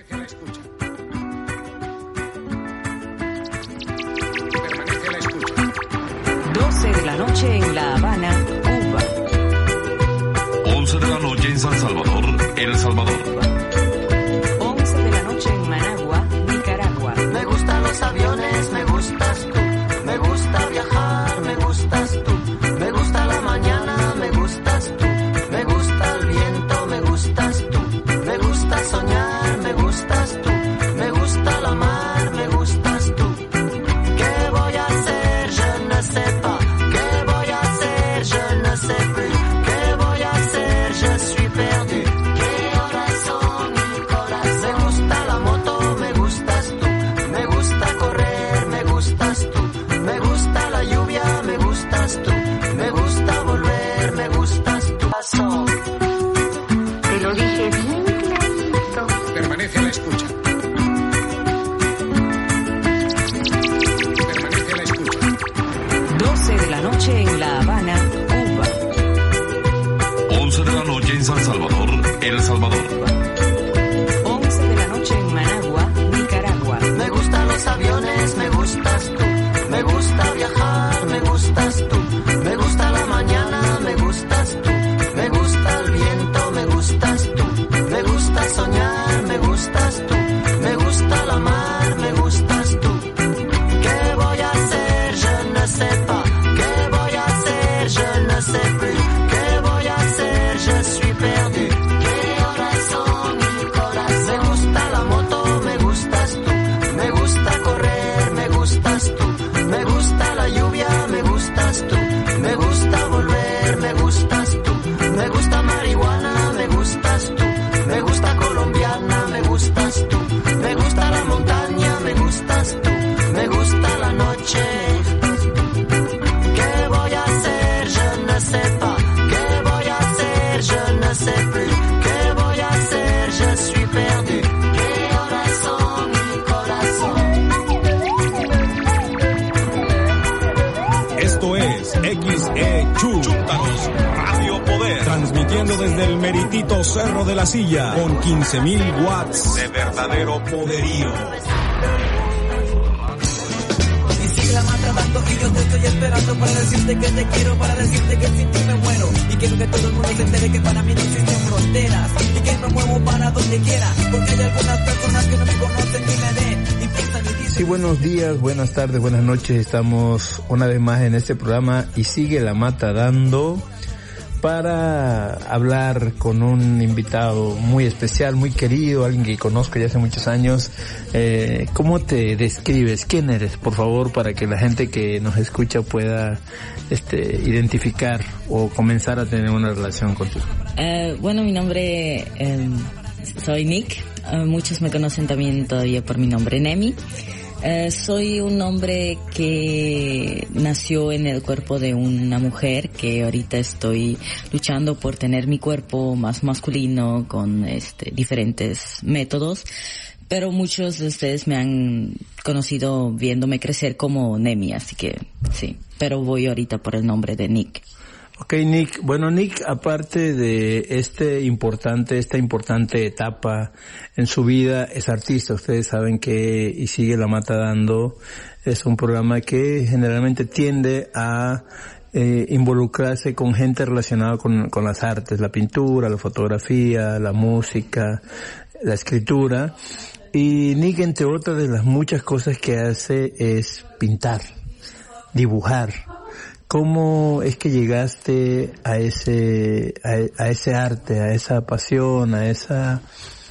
Permanece a la escucha. Permanece a la escucha. 12 de la noche en La Habana, Cuba. 11 de la noche en San Salvador, El Salvador. 11 de la noche en Managua, Nicaragua. Me gustan los aviones, me gustas tú. Me gusta viajar, me gustas tú. Me gusta la mañana, me gustas tú. Me gusta el viento, me gustas tú. Me gusta soñar, me gustas tú. Me gusta la mar, me gustas tú. ¿Qué voy a hacer? Je ne sais pas. ¿Qué voy a hacer? Je ne sais plus. ¿Qué voy a hacer? Je suis perdu. ¿Qué horas son? Mi corazón. Me gusta la moto, me gustas tú. Me gusta correr, me gustas tú. Me gusta la lluvia, me gustas tú. Me gusta volver, me gustas tú. Te lo dije bien clarito. Permanece a la escucha. Permanece a la escucha. 12 de la noche en La Habana, Cuba. 11 de la noche en San Salvador, El Salvador. 11 de la noche en Managua, Nicaragua. Me gustan los aviones, me gustas tú. Me gusta viajar, me gustas tú. Me gusta la mañana, me gustas tú. Me gusta el viento, me gustas tú. Me gusta soñar, me gustas tú. Me gusta la mar, me gustas tú. ¿Qué voy a hacer? Je ne sais pas. ¿Qué voy a hacer? Je ne sais plus. ¿Qué voy a hacer? Je suis perdu. ¿Qué horas son? Mi corazón. Me gusta la moto, me gustas tú. Me gusta correr, me gustas tú. Me gusta la lluvia, me gustas tú. Me gusta volver, me gustas tú. Me gusta marihuana, me gustas tú. Me gusta colombiana, me gustas tú. Me gusta la montaña, me gustas tú. Me gusta la noche. ¿Qué voy a hacer? Je ne sais pas. ¿Qué voy a hacer? Je ne sais plus. ¿Qué voy a hacer? Je suis perdu. ¿Qué horas son? Mi corazón. Esto es XE Chúntaros Radio Poder, transmitiendo desde el meritito Cerro de la Silla con 15,000 watts de verdadero poderío. Y sigue la mata dando y yo te estoy esperando para decirte que te quiero, para decirte que sin ti me muero. Y quiero que todo el mundo se entere que para mí no existen fronteras y que me muevo para donde quiera, porque hay algunas personas que no me conocen ni me ven y piensan y dicen. Sí, buenos días, buenas tardes, buenas noches. Estamos una vez más en este programa y sigue la mata dando para hablar con un invitado muy especial, muy querido, alguien que conozco ya hace muchos años. ¿Cómo te describes? ¿Quién eres? Por favor, para que la gente que nos escucha pueda identificar o comenzar a tener una relación contigo. Bueno, mi nombre, soy Nick. Muchos me conocen también todavía por mi nombre, Nemi. Soy un hombre que nació en el cuerpo de una mujer, que ahorita estoy luchando por tener mi cuerpo más masculino con diferentes métodos, pero muchos de ustedes me han conocido viéndome crecer como Nemi, así que sí, pero voy ahorita por el nombre de Nick. Ok, Nick. Bueno, Nick, aparte de esta importante etapa en su vida, es artista. Ustedes saben que Y Sigue la Mata Dando es un programa que generalmente tiende a involucrarse con gente relacionada con las artes, la pintura, la fotografía, la música, la escritura. Y Nick, entre otras de las muchas cosas que hace, es pintar, dibujar. ¿Cómo es que llegaste a ese arte, a esa pasión, a esas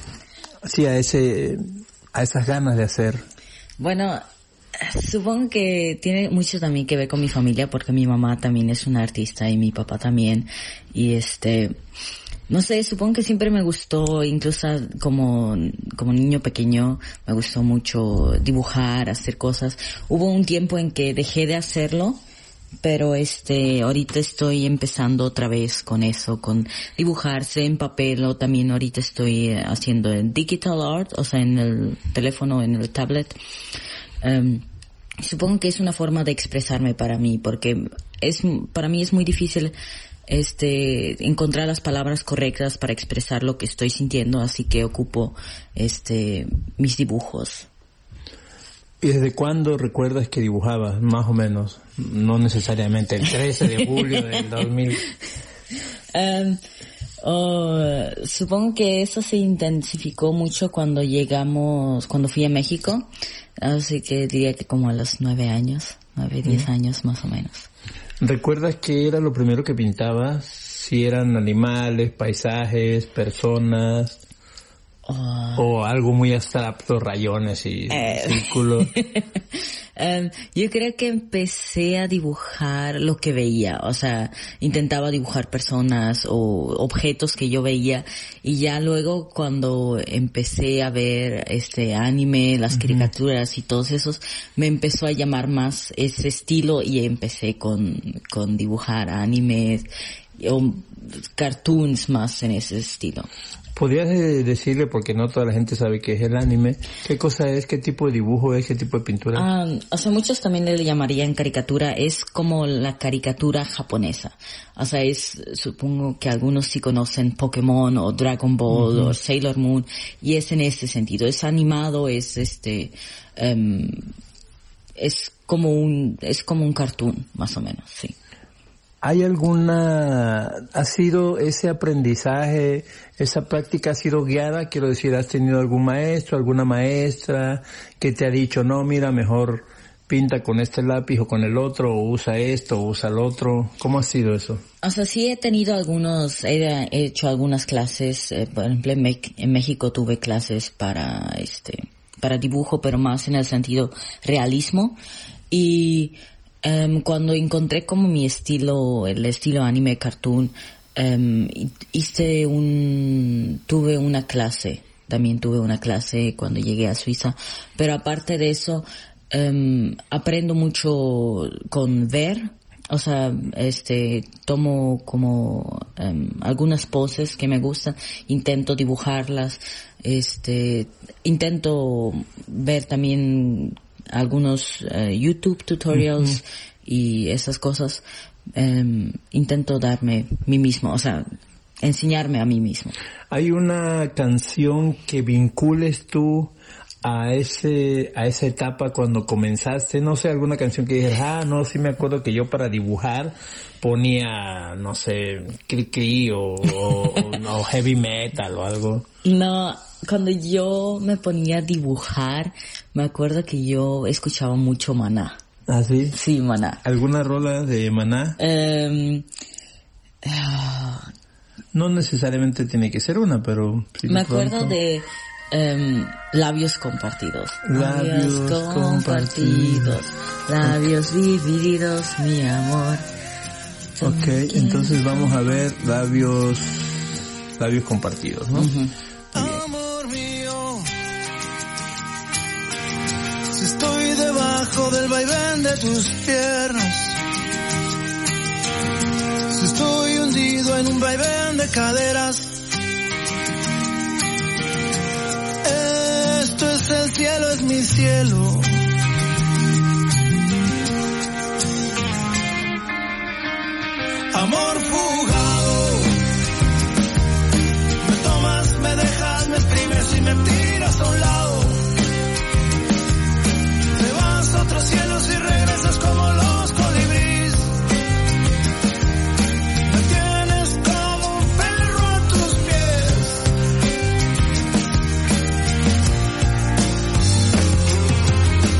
ganas de hacer? Bueno, supongo que tiene mucho también que ver con mi familia, porque mi mamá también es una artista y mi papá también. Y no sé, supongo que siempre me gustó, incluso como niño pequeño, me gustó mucho dibujar, hacer cosas. Hubo un tiempo en que dejé de hacerlo, pero ahorita estoy empezando otra vez con eso, con dibujarse en papel, o también ahorita estoy haciendo en digital art, o sea, en el teléfono, en el tablet. Supongo que es una forma de expresarme para mí, porque para mí es muy difícil encontrar las palabras correctas para expresar lo que estoy sintiendo, así que ocupo mis dibujos. ¿Y desde cuándo recuerdas que dibujabas, más o menos? No necesariamente el 13 de julio del 2000. Supongo que eso se intensificó mucho cuando fui a México, así que diría que como a los 9, 10 años más o menos. ¿Recuerdas qué era lo primero que pintabas? Si eran animales, paisajes, personas, o algo muy abstracto, rayones y círculos. Yo creo que empecé a dibujar lo que veía, o sea, intentaba dibujar personas o objetos que yo veía, y ya luego cuando empecé a ver anime, las caricaturas y todos esos, me empezó a llamar más ese estilo y empecé con dibujar animes o cartoons más en ese estilo. ¿Podrías decirle, porque no toda la gente sabe qué es el anime, qué cosa es, qué tipo de dibujo es, qué tipo de pintura? O sea, muchos también le llamarían caricatura, es como la caricatura japonesa. O sea, supongo que algunos sí conocen Pokémon o Dragon Ball o Sailor Moon, y es en ese sentido, es animado, es como un cartoon, más o menos, sí. ¿Ha sido ese aprendizaje, esa práctica ha sido guiada? Quiero decir, ¿has tenido algún maestro, alguna maestra que te ha dicho, no, mira, mejor pinta con este lápiz o con el otro, o usa esto, o usa el otro? ¿Cómo ha sido eso? O sea, sí he hecho algunas clases, por ejemplo, en México tuve clases para dibujo, pero más en el sentido realismo, y cuando encontré como mi estilo, el estilo anime cartoon, tuve una clase cuando llegué a Suiza, pero aparte de eso, aprendo mucho con ver, o sea, tomo como, algunas poses que me gustan, intento dibujarlas, intento ver también algunos YouTube tutorials y esas cosas. Intento darme mí mismo, o sea, enseñarme a mí mismo. ¿Hay una canción que vincules tú a esa etapa cuando comenzaste? No sé, alguna canción que dijeras, no, sí me acuerdo que yo para dibujar ponía, no sé, Cri o heavy metal o algo. No, cuando yo me ponía a dibujar, me acuerdo que yo escuchaba mucho Maná. ¿Ah, sí? Sí, Maná. ¿Alguna rola de Maná? No necesariamente tiene que ser una, pero... Si me acuerdo de Labios Compartidos. Labios compartidos. Labios divididos, mi amor. Ok, entonces vamos a ver labios compartidos, ¿no? Amor mío, si estoy debajo del vaivén de tus piernas, si estoy hundido en un vaivén de caderas, esto es el cielo, es mi cielo. Amor fugado, me tomas, me dejas, me exprimes y me tiras a un lado. Te vas a otros cielos y regresas como los colibríes. Me tienes como un perro a tus pies.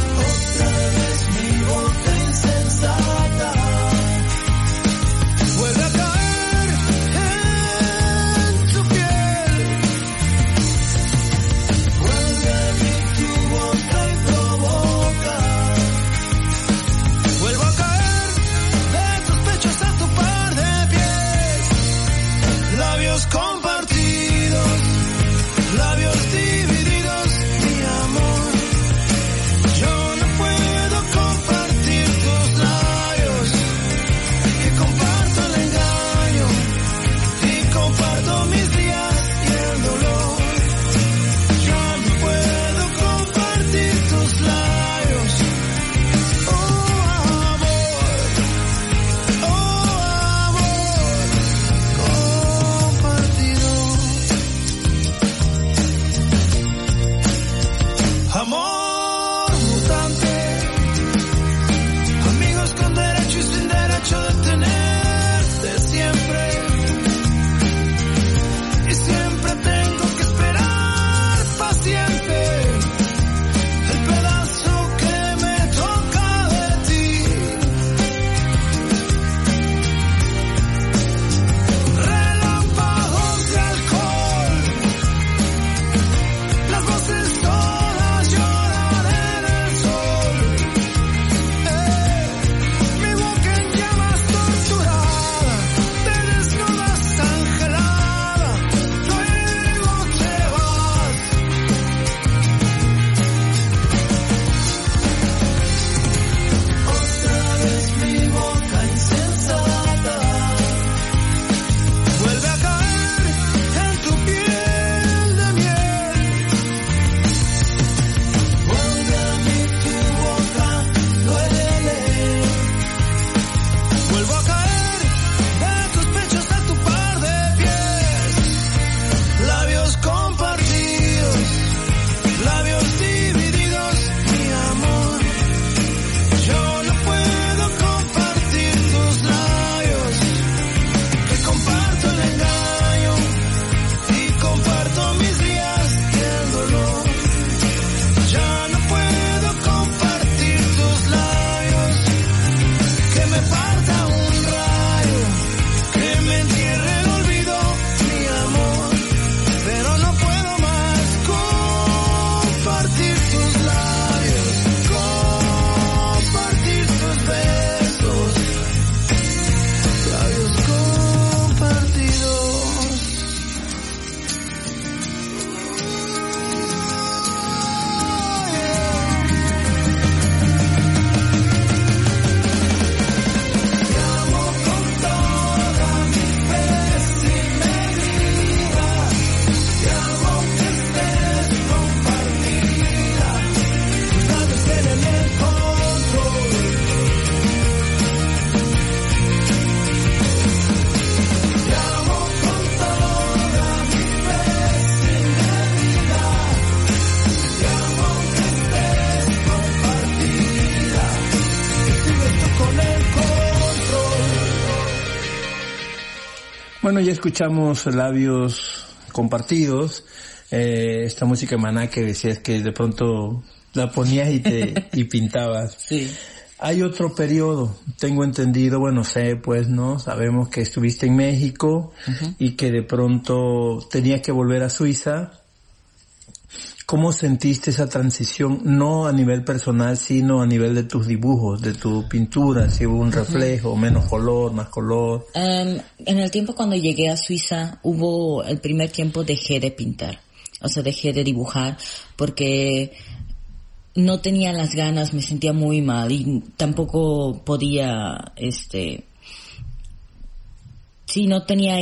Bueno, ya escuchamos Labios Compartidos, esta música Maná que decías que de pronto la ponías y pintabas. Sí. Hay otro periodo, tengo entendido, bueno, sé pues, ¿no? Sabemos que estuviste en México y que de pronto tenías que volver a Suiza. ¿Cómo sentiste esa transición, no a nivel personal, sino a nivel de tus dibujos, de tu pintura? Si hubo un reflejo, menos color, más color. En el tiempo cuando llegué a Suiza, el primer tiempo dejé de pintar. O sea, dejé de dibujar porque no tenía las ganas, me sentía muy mal y tampoco podía, no tenía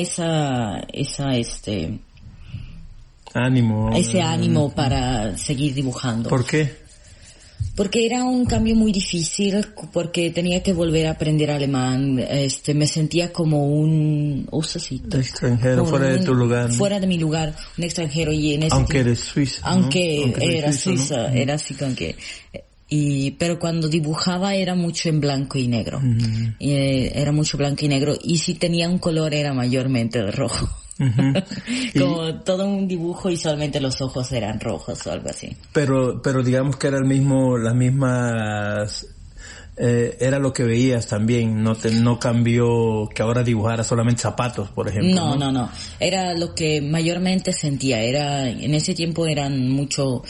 ese ánimo para seguir dibujando. ¿Por qué? Porque era un cambio muy difícil, porque tenía que volver a aprender alemán, me sentía como un extranjero, fuera de tu lugar. Fuera de mi lugar, un extranjero y en ese aunque eres suiza, aunque ¿no? era suiza, ¿no? Era así con que pero cuando dibujaba era mucho en blanco y negro. Era mucho blanco y negro y si tenía un color era mayormente el rojo. Como todo un dibujo y solamente los ojos eran rojos o algo así. Pero digamos que era las mismas, era lo que veías también, no cambió que ahora dibujara solamente zapatos, por ejemplo. No. Era lo que mayormente sentía. En ese tiempo eran mucho,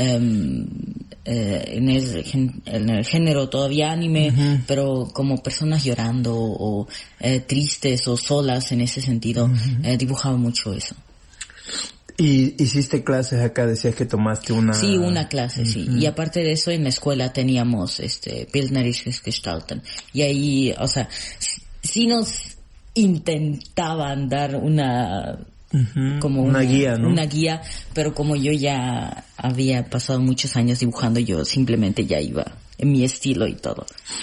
en el género todavía anime, pero como personas llorando o tristes o solas en ese sentido, dibujaba mucho eso. ¿Y hiciste clases acá? Decías que tomaste una... Sí, una clase, sí. Y aparte de eso, en la escuela teníamos Bildnerisches Gestalten. Y ahí, o sea, sí nos intentaban dar una guía, ¿no? Una guía, pero como yo ya había pasado muchos años dibujando, yo simplemente ya iba en mi estilo y todo.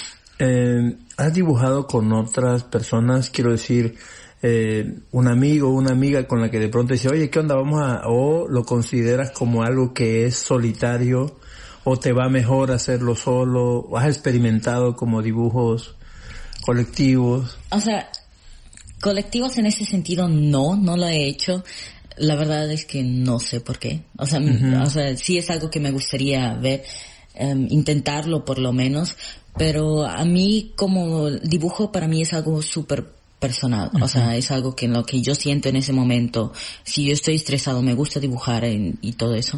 ¿Has dibujado con otras personas? Quiero decir, un amigo o una amiga con la que de pronto dice, oye, ¿qué onda? O lo consideras como algo que es solitario, o te va mejor hacerlo solo, o has experimentado como dibujos colectivos. O sea, colectivos en ese sentido no lo he hecho. La verdad es que no sé por qué. O sea, sí es algo que me gustaría ver, intentarlo por lo menos, pero a mí como dibujo para mí es algo súper personal, o sea, es algo que en lo que yo siento en ese momento. Si yo estoy estresado, me gusta dibujar y todo eso.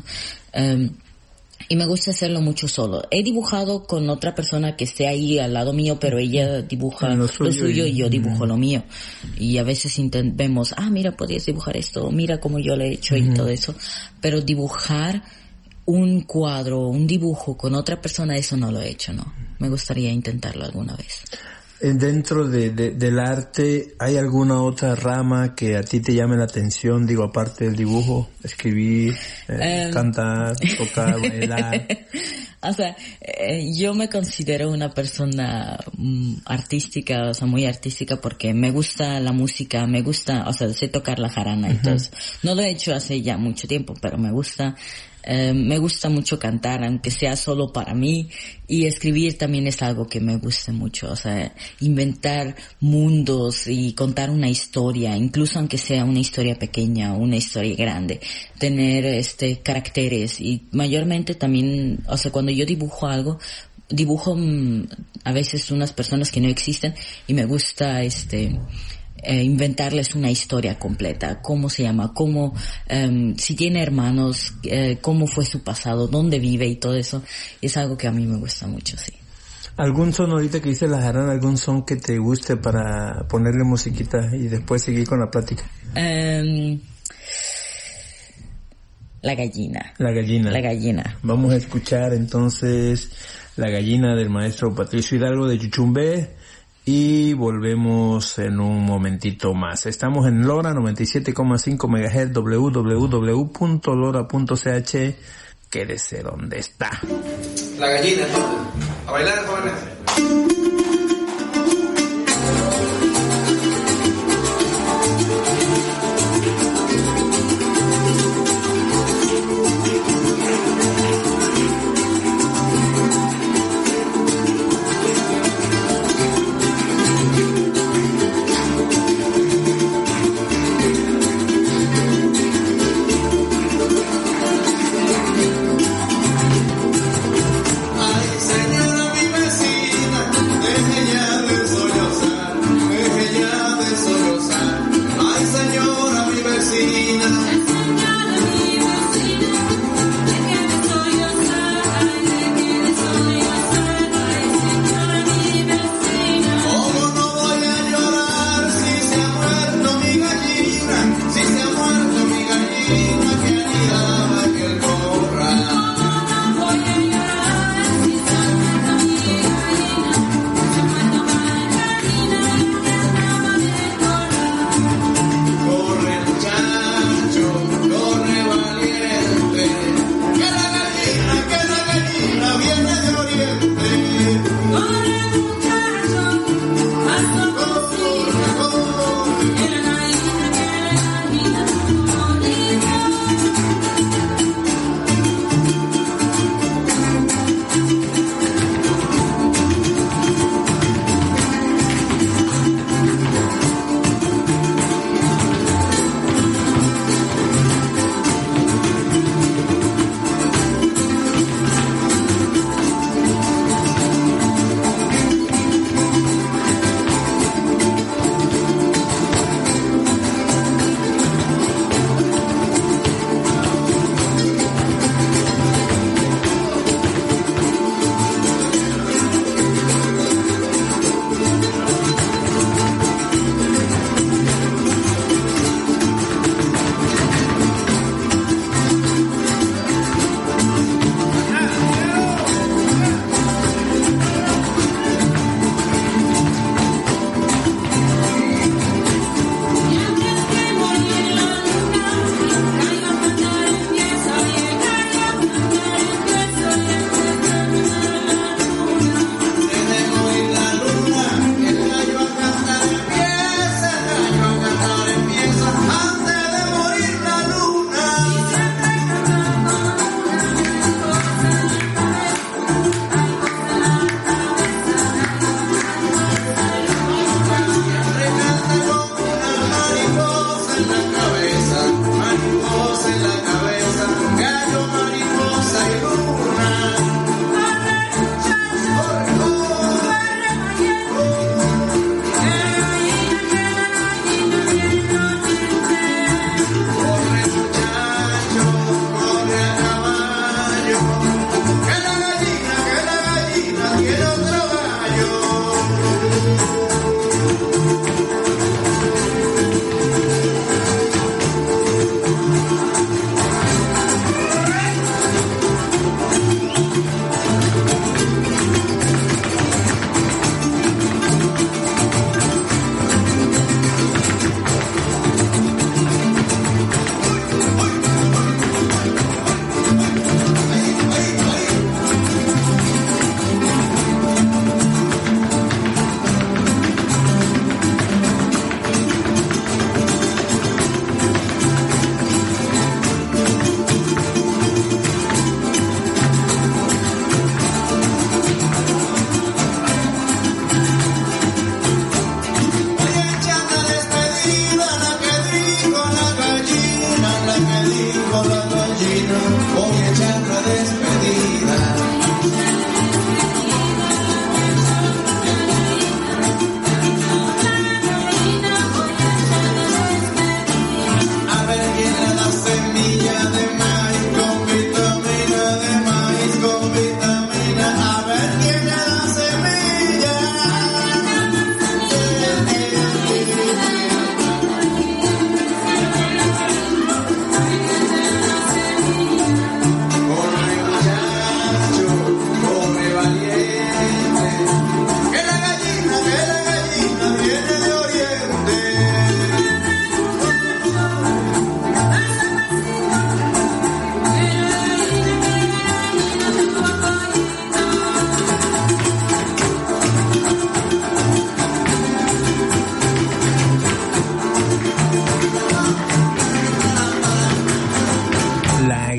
Y me gusta hacerlo mucho solo. He dibujado con otra persona que esté ahí al lado mío, pero ella dibuja lo suyo y yo dibujo lo mío. Y a veces vemos, mira, podías dibujar esto, mira cómo yo lo he hecho y todo eso. Pero dibujar un cuadro, un dibujo con otra persona, eso no lo he hecho, ¿no? Me gustaría intentarlo alguna vez. Dentro del arte, ¿hay alguna otra rama que a ti te llame la atención? Digo, aparte del dibujo, escribir, cantar, tocar, bailar. O sea, yo me considero una persona artística, o sea, muy artística porque me gusta la música, o sea, sé tocar la jarana y todo eso. No lo he hecho hace ya mucho tiempo, pero me gusta mucho cantar, aunque sea solo para mí, y escribir también es algo que me gusta mucho, o sea, inventar mundos y contar una historia, incluso aunque sea una historia pequeña o una historia grande, tener caracteres y mayormente también, o sea, cuando yo dibujo algo, dibujo a veces unas personas que no existen y me gusta inventarles una historia completa, cómo se llama, cómo, si tiene hermanos, cómo fue su pasado, dónde vive y todo eso, es algo que a mí me gusta mucho, sí. ¿Algún son ahorita que dice la jarana, algún son que te guste para ponerle musiquita y después seguir con la plática? La gallina. La gallina. La gallina. Vamos a escuchar entonces La gallina del maestro Patricio Hidalgo de Chuchumbé. Y volvemos en un momentito más. Estamos en Lora 97,5 MHz, www.lora.ch. Quédese donde está. La gallina, a bailar, jóvenes.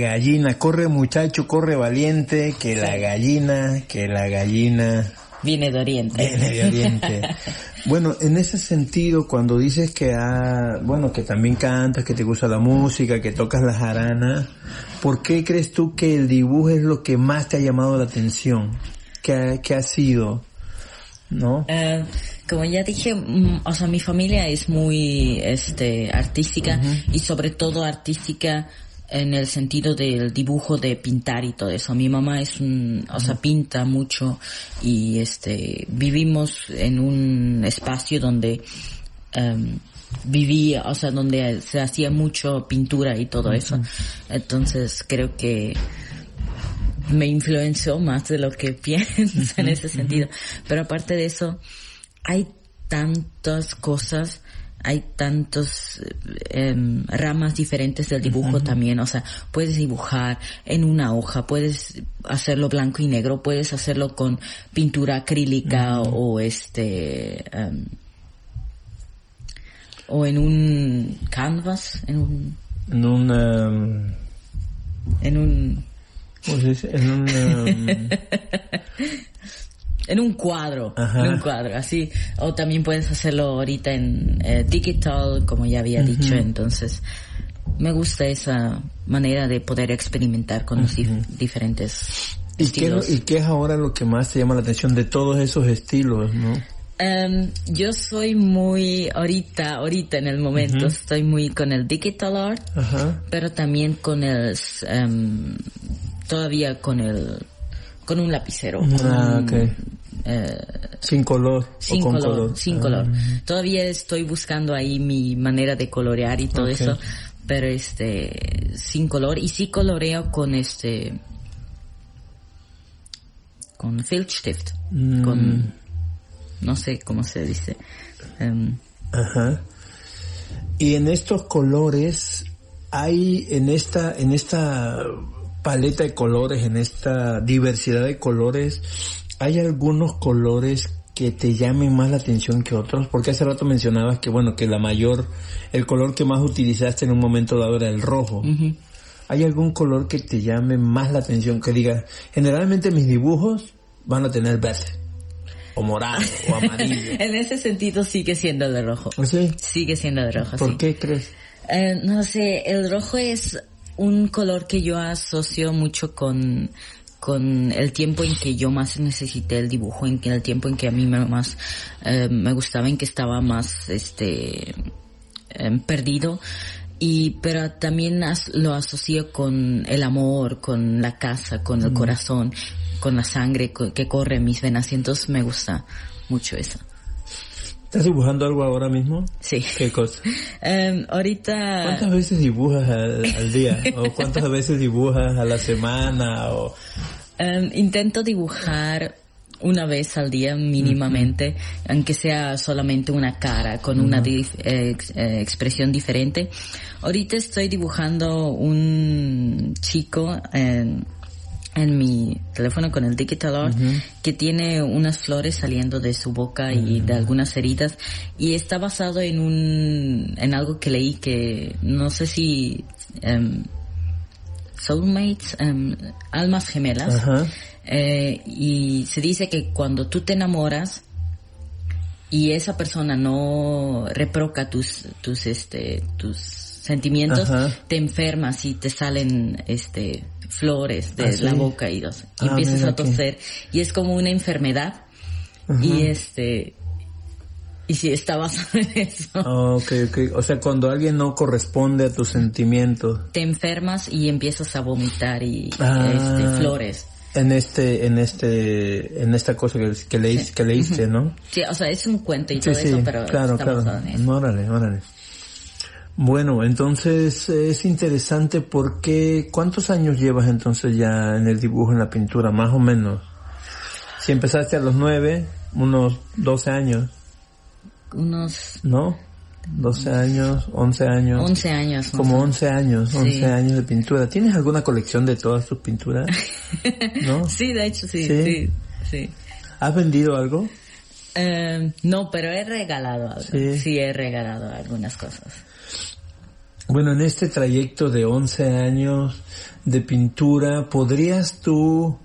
gallina, corre muchacho, corre valiente, que la gallina viene de Oriente. Viene de Oriente. Bueno, en ese sentido, cuando dices que que también cantas, que te gusta la música, que tocas la jarana, ¿por qué crees tú que el dibujo es lo que más te ha llamado la atención? ¿Qué ha sido? ¿No? Como ya dije, o sea, mi familia es muy artística y sobre todo artística en el sentido del dibujo, de pintar y todo eso. Mi mamá pinta mucho y vivimos en un espacio donde vivía, o sea, donde se hacía mucho pintura y todo eso. Entonces creo que me influenció más de lo que pienso en ese sentido. Pero aparte de eso, hay tantas cosas, hay tantos ramas diferentes del dibujo también. O sea, puedes dibujar en una hoja, puedes hacerlo blanco y negro, puedes hacerlo con pintura acrílica o en un canvas, en un ¿cómo se dice? En un cuadro, así. O también puedes hacerlo ahorita en digital, como ya había dicho. Entonces, me gusta esa manera de poder experimentar con los diferentes estilos. ¿Y qué es ahora lo que más te llama la atención de todos esos estilos, no? Yo soy muy, ahorita en el momento, estoy muy con el digital art, pero también con todavía con un lapicero. Sin color. Sin color. Todavía estoy buscando ahí mi manera de colorear y todo eso, pero sin color. Y sí coloreo con con Filzstift, con, no sé cómo se dice. Y en estos colores hay, en esta paleta de colores, en esta diversidad de colores, ¿hay algunos colores que te llamen más la atención que otros? Porque hace rato mencionabas que el color que más utilizaste en un momento dado era el rojo. ¿Hay algún color que te llame más la atención? Que digas, generalmente mis dibujos van a tener verde, o morado, o amarillo. En ese sentido sigue siendo de rojo. ¿Sí? Sigue siendo de rojo, ¿Por qué crees? No sé, el rojo es un color que yo asocio mucho con el tiempo en que yo más necesité el dibujo, en el tiempo en que a mí más me gustaba, en que estaba más perdido. Pero también lo asocio con el amor, con la casa, con el corazón, con la sangre que corre en mis venas, y entonces me gusta mucho eso. ¿Estás dibujando algo ahora mismo? Sí. ¿Qué cosa? Ahorita... ¿Cuántas veces dibujas al día? ¿O cuántas veces dibujas a la semana? O... Intento dibujar una vez al día mínimamente, aunque sea solamente una cara con una expresión diferente. Ahorita estoy dibujando un chico en mi teléfono con el digital art que tiene unas flores saliendo de su boca y de algunas heridas, y está basado en algo que leí, que no sé si soulmates, almas gemelas. Y se dice que cuando tú te enamoras y esa persona no reproca tus sentimientos, te enfermas y te salen flores de la boca y empiezas a toser, y es como una enfermedad. Y sí, está basado en eso. Okay. O sea, cuando alguien no corresponde a tus sentimientos, te enfermas y empiezas a vomitar y flores. En esta cosa que leíste, ¿no? Sí, o sea, es un cuento y todo eso, pero claro. basado en eso. Órale. Bueno, entonces es interesante porque ¿cuántos años llevas entonces ya en el dibujo, en la pintura, más o menos? Si empezaste a los 9, unos 12 años. ¿No? 12 años, 11 años. 11 años. Como 11 años, 11 años de pintura. ¿Tienes alguna colección de todas tus pinturas? ¿No? Sí, de hecho, sí. ¿Has vendido algo? No, pero he regalado algo. Sí, he regalado algunas cosas. Bueno, en este trayecto de 11 años de pintura, ¿podrías tú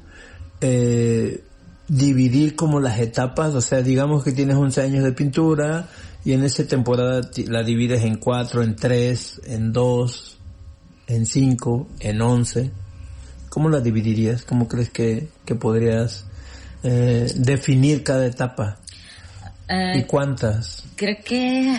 dividir como las etapas? O sea, digamos que tienes 11 años de pintura y en esa temporada la divides en 4, en 3, en 2, en 5, en 11. ¿Cómo la dividirías? ¿Cómo crees que podrías definir cada etapa? ¿Y cuántas? Creo que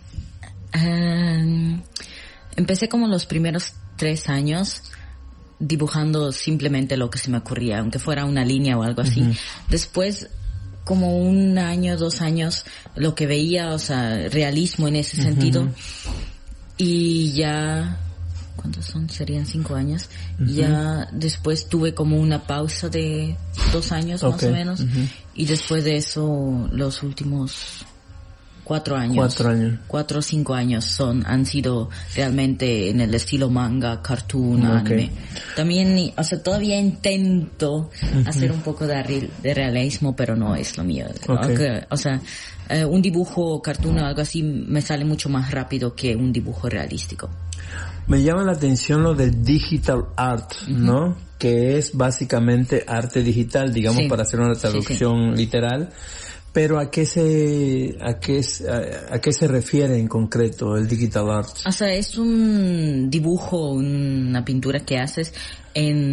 empecé como los primeros 3 años dibujando simplemente lo que se me ocurría, aunque fuera una línea o algo así. Uh-huh. Después, como 1 año, 2 años, lo que veía, o sea, realismo en ese sentido. Y ya, ¿cuántos son? Serían 5 años. Ya después tuve como una pausa de 2 años más o menos. Y después de eso, los últimos 4 años. 4 o 5 años han sido realmente en el estilo manga, cartoon, anime. También, o sea, todavía intento hacer un poco de realismo, pero no es lo mío. O sea, un dibujo cartoon o algo así me sale mucho más rápido que un dibujo realístico. Me llama la atención lo del digital art, ¿no? Que es básicamente arte digital, digamos, para hacer una traducción literal. Pero ¿a qué se refiere en concreto el digital art? O sea, es un dibujo, una pintura que haces en